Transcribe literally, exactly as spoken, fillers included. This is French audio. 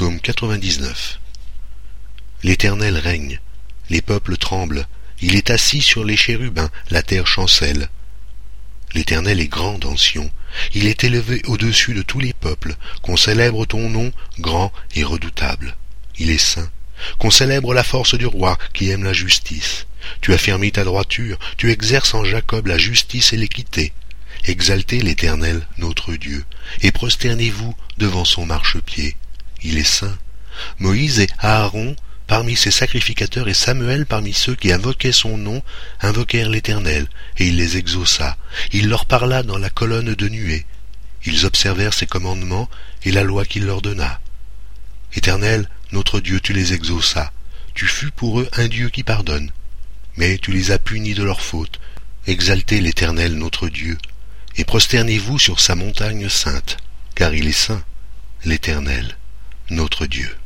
Psaume quatre-vingt-dix-neuf. L'Éternel règne, les peuples tremblent, il est assis sur les chérubins, la terre chancelle. L'Éternel est grand dans Sion, il est élevé au-dessus de tous les peuples, qu'on célèbre ton nom grand et redoutable. Il est saint, qu'on célèbre la force du roi qui aime la justice. Tu affermis ta droiture, tu exerces en Jacob la justice et l'équité. Exaltez l'Éternel, notre Dieu, et prosternez-vous devant son marchepied. Il est saint. Moïse et Aaron, parmi ses sacrificateurs, et Samuel parmi ceux qui invoquaient son nom, invoquèrent l'Éternel, et il les exauça. Il leur parla dans la colonne de nuée. Ils observèrent ses commandements et la loi qu'il leur donna. Éternel, notre Dieu, tu les exauças. Tu fus pour eux un Dieu qui pardonne. Mais tu les as punis de leurs fautes. Exaltez l'Éternel, notre Dieu, et prosternez-vous sur sa montagne sainte, car il est saint, l'Éternel, notre Dieu.